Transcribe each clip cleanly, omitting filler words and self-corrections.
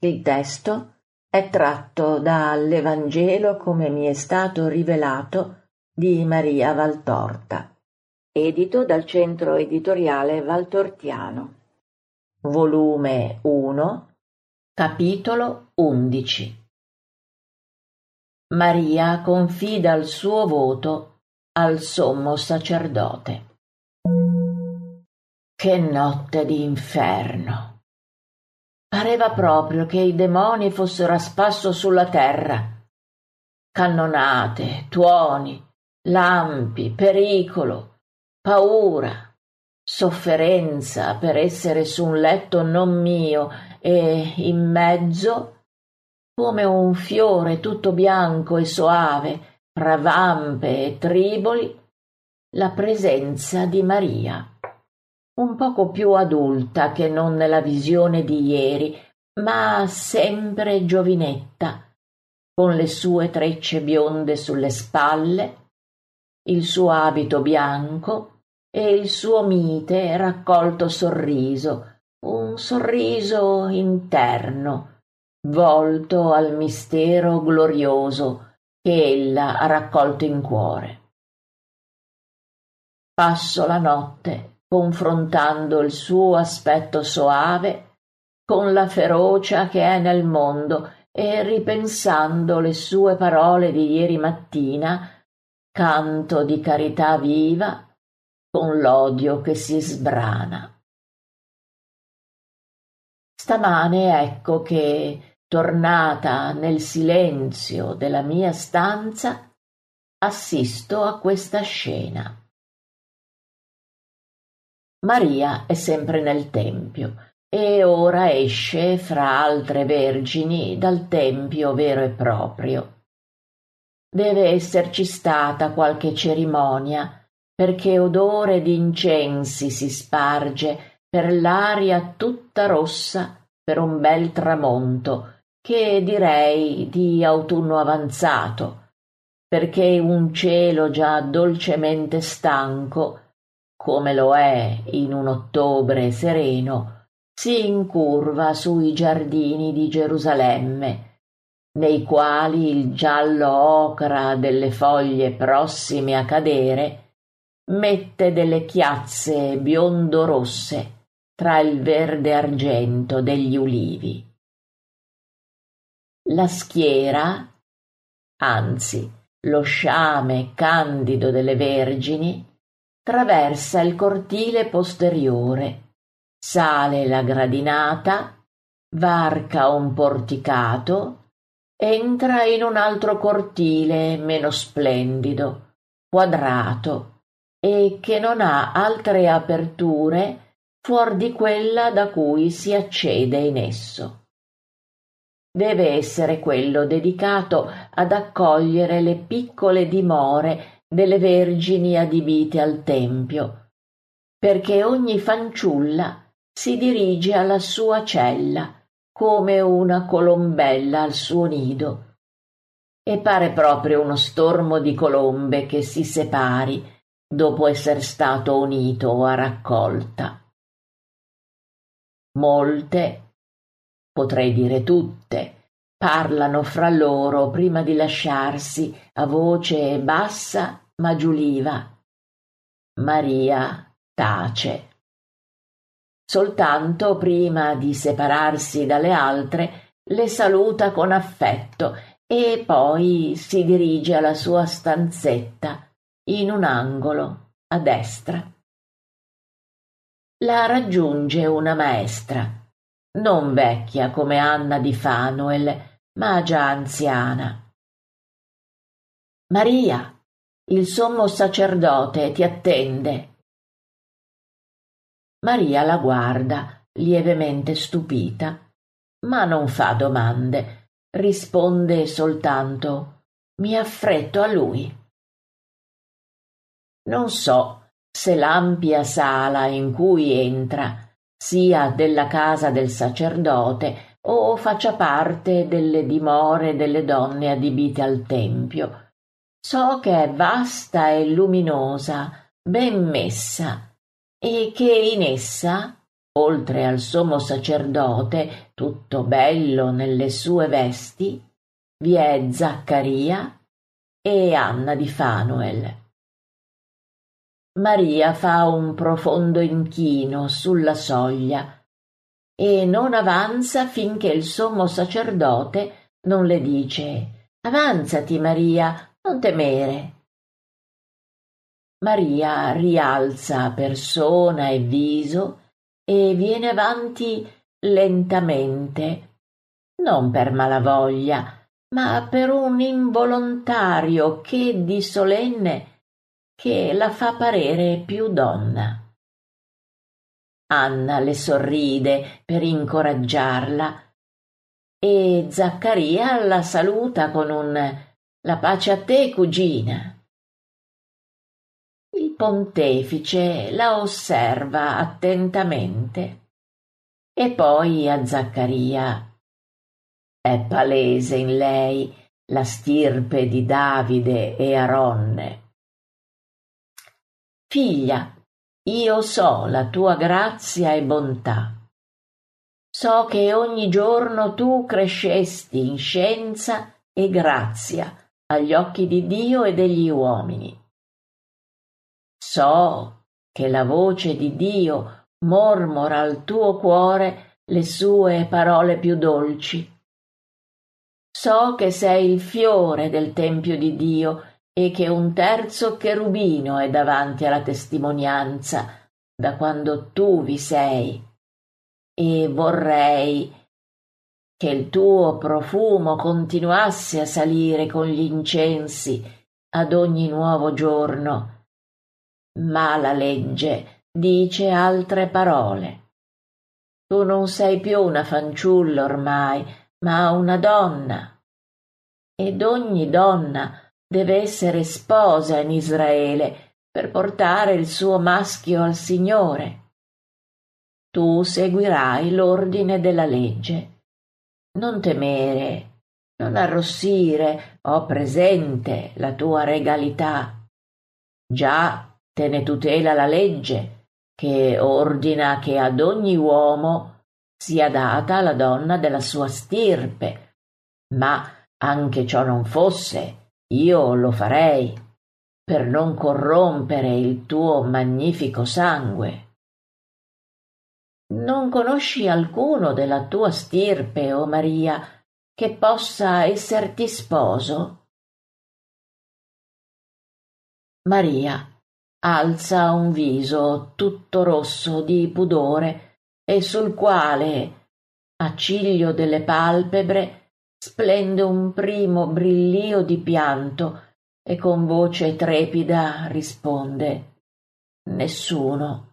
Il testo è tratto dall'Evangelo come mi è stato rivelato di Maria Valtorta, edito dal Centro Editoriale Valtortiano. Volume 1, capitolo 11. Maria confida il suo voto al sommo sacerdote. Che notte di inferno! Pareva proprio che i demoni fossero a spasso sulla terra. Cannonate, tuoni, lampi, pericolo, paura, sofferenza per essere su un letto non mio e in mezzo, come un fiore tutto bianco e soave, fra vampe e triboli, la presenza di Maria. Un poco più adulta che non nella visione di ieri, ma sempre giovinetta, con le sue trecce bionde sulle spalle, il suo abito bianco e il suo mite raccolto sorriso, un sorriso interno, volto al mistero glorioso che ella ha raccolto in cuore. Passo la notte confrontando il suo aspetto soave con la ferocia che è nel mondo e ripensando le sue parole di ieri mattina, canto di carità viva, con l'odio che si sbrana. Stamane ecco che, tornata nel silenzio della mia stanza, assisto a questa scena. Maria è sempre nel tempio e ora esce fra altre vergini dal tempio vero e proprio. Deve esserci stata qualche cerimonia, perché odore di incensi si sparge per l'aria tutta rossa per un bel tramonto, che direi di autunno avanzato, perché un cielo già dolcemente stanco, come lo è in un ottobre sereno, si incurva sui giardini di Gerusalemme, nei quali il giallo ocra delle foglie prossime a cadere mette delle chiazze biondo-rosse tra il verde argento degli ulivi. La schiera, anzi lo sciame candido delle vergini, traversa il cortile posteriore, sale la gradinata, varca un porticato, entra in un altro cortile meno splendido, quadrato, e che non ha altre aperture fuor di quella da cui si accede in esso. Deve essere quello dedicato ad accogliere le piccole dimore delle vergini adibite al tempio, perché ogni fanciulla si dirige alla sua cella come una colombella al suo nido, e pare proprio uno stormo di colombe che si separi dopo esser stato unito a raccolta. Molte, potrei dire tutte, parlano fra loro prima di lasciarsi a voce bassa ma giuliva. Maria tace. Soltanto prima di separarsi dalle altre le saluta con affetto e poi si dirige alla sua stanzetta in un angolo a destra. La raggiunge una maestra, non vecchia come Anna di Fanuel, ma già anziana. Maria, il sommo sacerdote ti attende. Maria la guarda, lievemente stupita, ma non fa domande, risponde soltanto: mi affretto a lui. Non so se l'ampia sala in cui entra sia della casa del sacerdote o faccia parte delle dimore delle donne adibite al tempio. So che è vasta e luminosa, ben messa, e che in essa, oltre al sommo sacerdote, tutto bello nelle sue vesti, vi è Zaccaria e Anna di Fanuel. Maria fa un profondo inchino sulla soglia e non avanza finché il sommo sacerdote non le dice: «Avanzati, Maria, non temere». Maria rialza persona e viso e viene avanti lentamente, non per malavoglia, ma per un involontario che di solenne che la fa parere più donna. Anna le sorride per incoraggiarla e Zaccaria la saluta con un «La pace a te, cugina». Il pontefice la osserva attentamente e poi a Zaccaria: «È palese in lei la stirpe di Davide e Aronne. Figlia, io so la tua grazia e bontà. So che ogni giorno tu crescesti in scienza e grazia agli occhi di Dio e degli uomini. So che la voce di Dio mormora al tuo cuore le sue parole più dolci. So che sei il fiore del tempio di Dio e che un terzo cherubino è davanti alla testimonianza da quando tu vi sei, e vorrei che il tuo profumo continuasse a salire con gli incensi ad ogni nuovo giorno. Ma la legge dice altre parole. Tu non sei più una fanciulla ormai, ma una donna, ed ogni donna deve essere sposa in Israele per portare il suo maschio al Signore. Tu seguirai l'ordine della legge. Non temere, non arrossire, ho presente la tua regalità. Già te ne tutela la legge, che ordina che ad ogni uomo sia data la donna della sua stirpe, ma anche ciò non fosse, io lo farei, per non corrompere il tuo magnifico sangue. Non conosci alcuno della tua stirpe, o Maria, che possa esserti sposo?» Maria alza un viso tutto rosso di pudore e sul quale, a ciglio delle palpebre, splende un primo brillio di pianto e con voce trepida risponde: «Nessuno».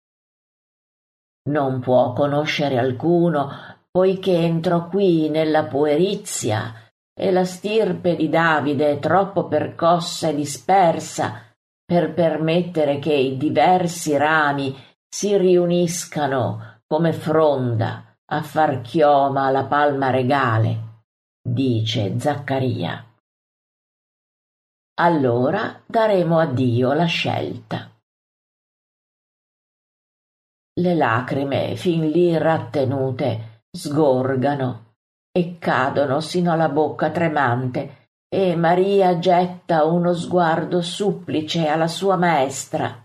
Non può conoscere alcuno, poiché entrò qui nella puerizia e la stirpe di Davide è troppo percossa e dispersa per permettere che i diversi rami si riuniscano come fronda a far chioma alla palma regale, dice Zaccaria. Allora daremo a Dio la scelta. Le lacrime fin lì rattenute sgorgano e cadono sino alla bocca tremante, e Maria getta uno sguardo supplice alla sua maestra.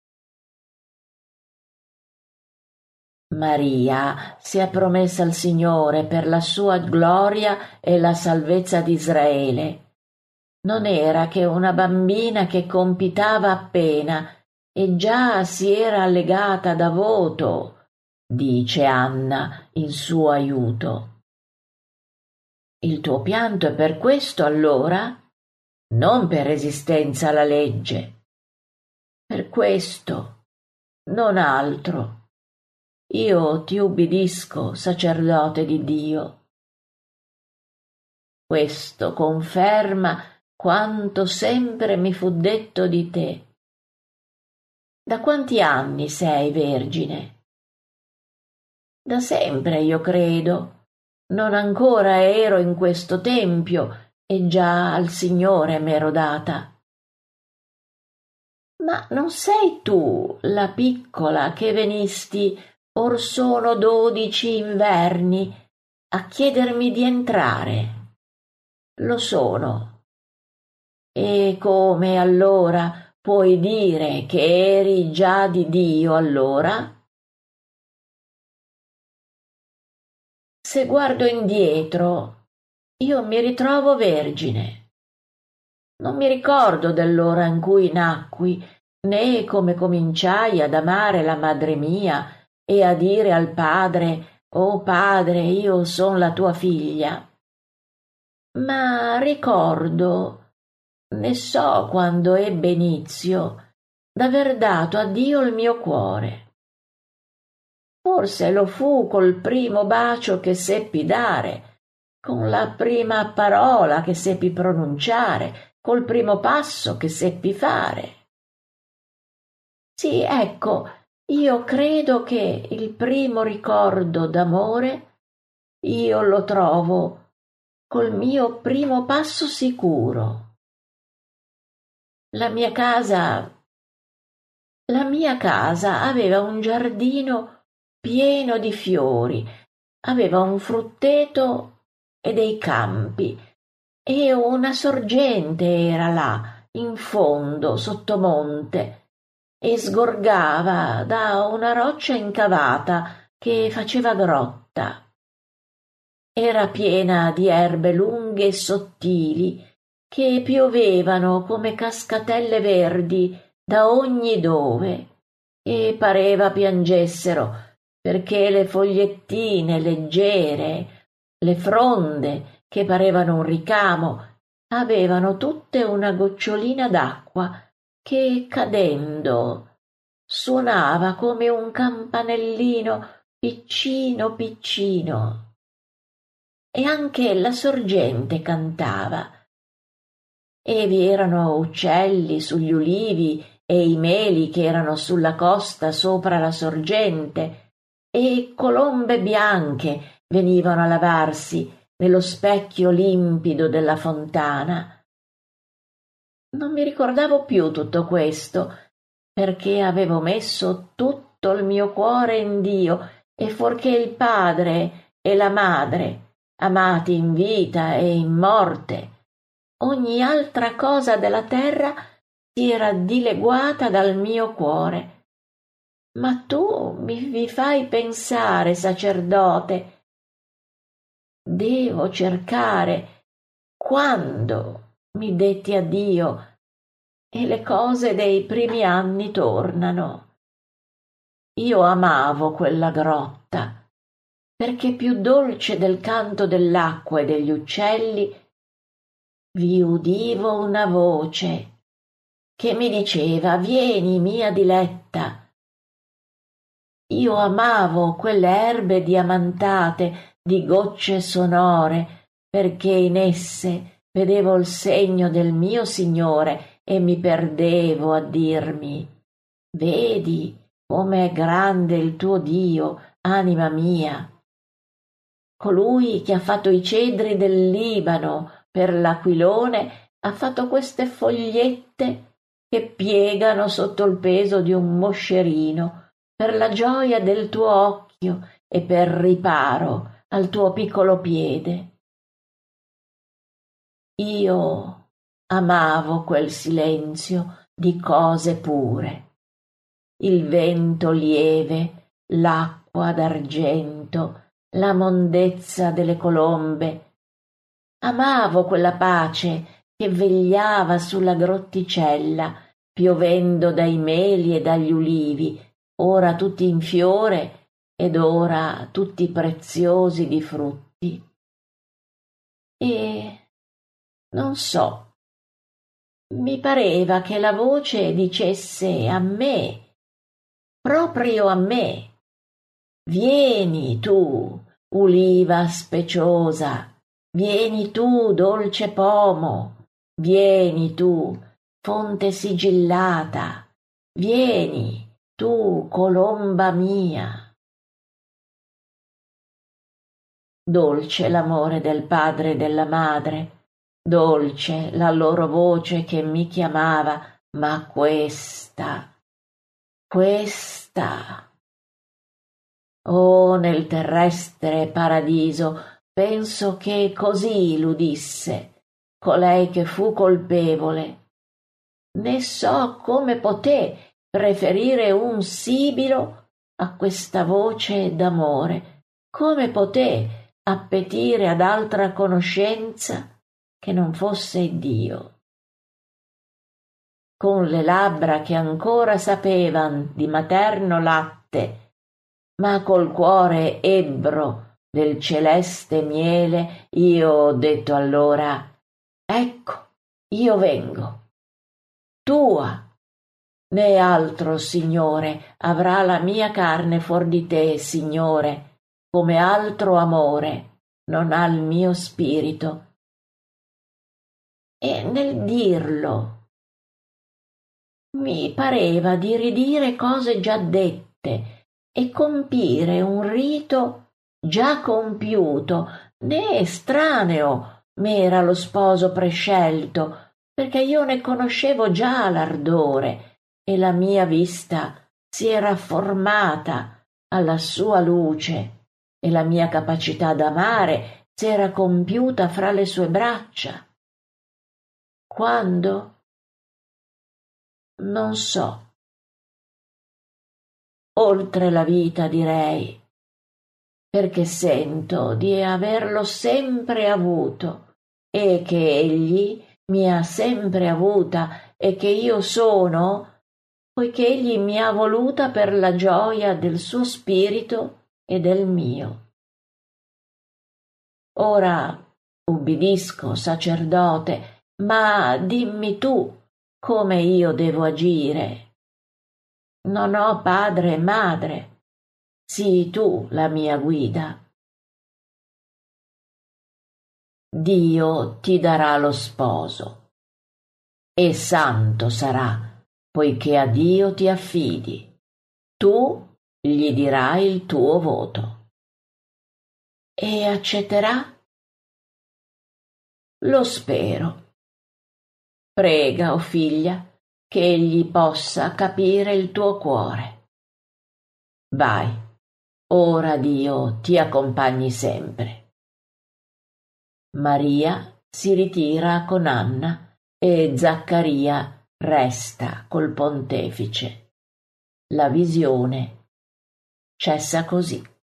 Maria si è promessa al Signore per la sua gloria e la salvezza di Israele. Non era che una bambina che compitava appena e già si era legata da voto, dice Anna in suo aiuto. Il tuo pianto è per questo, allora? Non per resistenza alla legge. Per questo, non altro. Io ti ubbidisco, sacerdote di Dio. Questo conferma quanto sempre mi fu detto di te. Da quanti anni sei vergine? Da sempre, io credo. Non ancora ero in questo tempio e già al Signore m'ero data. Ma non sei tu la piccola che venisti or sono 12 inverni a chiedermi di entrare. Lo sono. E come allora puoi dire che eri già di Dio allora? Se guardo indietro, io mi ritrovo vergine. Non mi ricordo dell'ora in cui nacqui, né come cominciai ad amare la madre mia e a dire al padre: «Oh padre, io son la tua figlia». Ma ricordo, ne so quando ebbe inizio, d'aver dato a Dio il mio cuore. Forse lo fu col primo bacio che seppi dare, con la prima parola che seppi pronunciare, col primo passo che seppi fare. Sì, ecco, io credo che il primo ricordo d'amore io lo trovo col mio primo passo sicuro. La mia casa aveva un giardino pieno di fiori, aveva un frutteto e dei campi, e una sorgente era là, in fondo, sottomonte, e sgorgava da una roccia incavata che faceva grotta. Era piena di erbe lunghe e sottili, che piovevano come cascatelle verdi da ogni dove, e pareva piangessero perché le fogliettine leggere, le fronde che parevano un ricamo, avevano tutte una gocciolina d'acqua che, cadendo, suonava come un campanellino piccino piccino. E anche la sorgente cantava, e vi erano uccelli sugli ulivi e i meli che erano sulla costa sopra la sorgente, e colombe bianche venivano a lavarsi nello specchio limpido della fontana. Non mi ricordavo più tutto questo, perché avevo messo tutto il mio cuore in Dio, e fuorché il padre e la madre, amati in vita e in morte, ogni altra cosa della terra si era dileguata dal mio cuore. Ma tu mi vi fai pensare, sacerdote. Devo cercare quando mi detti addio e le cose dei primi anni tornano. Io amavo quella grotta, perché più dolce del canto dell'acqua e degli uccelli vi udivo una voce che mi diceva: «Vieni, mia diletta». Io amavo quelle erbe diamantate di gocce sonore, perché in esse vedevo il segno del mio Signore e mi perdevo a dirmi: «Vedi come è grande il tuo Dio, anima mia». Colui che ha fatto i cedri del Libano per l'aquilone ha fatto queste fogliette che piegano sotto il peso di un moscerino, per la gioia del tuo occhio e per riparo al tuo piccolo piede. Io amavo quel silenzio di cose pure, il vento lieve, l'acqua d'argento, la mondezza delle colombe. Amavo quella pace che vegliava sulla grotticella, piovendo dai meli e dagli ulivi, ora tutti in fiore ed ora tutti preziosi di frutti. E non so, mi pareva che la voce dicesse a me, proprio a me: «Vieni tu, uliva speciosa, vieni tu, dolce pomo, vieni tu, fonte sigillata, vieni tu, colomba mia». Dolce l'amore del padre e della madre, dolce la loro voce che mi chiamava, ma questa Oh, nel terrestre paradiso, penso che così l'udisse, colei che fu colpevole. Né so come poté preferire un sibilo a questa voce d'amore, come poté appetire ad altra conoscenza che non fosse Dio. Con le labbra che ancora sapevan di materno latte, ma col cuore ebbro del celeste miele, io ho detto allora: ecco, io vengo, tua, né altro, Signore, avrà la mia carne fuor di te, Signore, come altro amore non ha il mio spirito. E nel dirlo mi pareva di ridire cose già dette e compire un rito già compiuto, né estraneo m'era lo sposo prescelto, perché io ne conoscevo già l'ardore e la mia vista si era formata alla sua luce e la mia capacità d'amare s'era compiuta fra le sue braccia. Quando? Non so. Oltre la vita, direi, perché sento di averlo sempre avuto e che egli mi ha sempre avuta e che io sono, poiché egli mi ha voluta per la gioia del suo spirito e del mio. Ora ubbidisco, sacerdote, ma dimmi tu come io devo agire. Non ho padre e madre, sii tu la mia guida. Dio ti darà lo sposo, e santo sarà, poiché a Dio ti affidi. Tu gli dirai il tuo voto. E accetterà? Lo spero. Prega, o figlia, che egli possa capire il tuo cuore. Vai, ora Dio ti accompagni sempre. Maria si ritira con Anna e Zaccaria resta col pontefice. La visione cessa così.